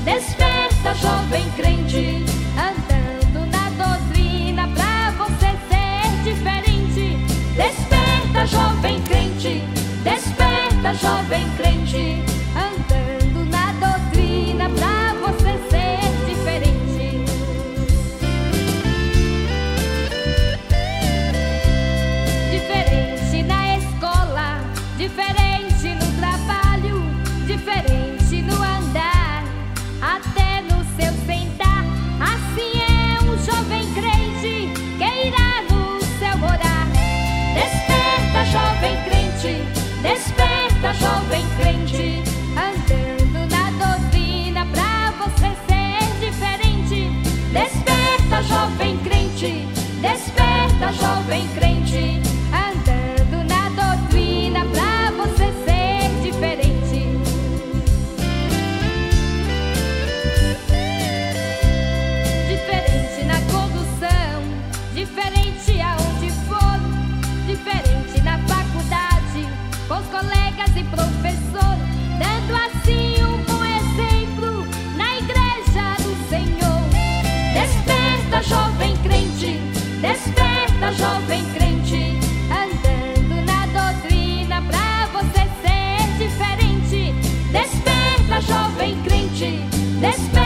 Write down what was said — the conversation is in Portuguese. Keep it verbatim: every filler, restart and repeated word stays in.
Desperta, jovem crente, andando na doutrina pra você ser diferente. Desperta, jovem crente, desperta, jovem crente, andando na doutrina pra você ser diferente. Diferente na escola, diferente no trabalho, diferente no andar, até no seu sentar. Assim é um jovem crente que irá no céu morar. Desperta, jovem crente, desperta, jovem crente, andando na doutrina pra você ser diferente. Desperta, jovem crente, desperta, jovem crente, andando na doutrina pra você ser diferente. Diferente na condução, diferente aonde for, diferente na faculdade, com os colegas e professor, dando assim um bom exemplo na igreja do Senhor. Desperta, jovem crente, desperta, jovem crente, andando na doutrina pra você ser diferente. Desperta, jovem crente, desperta.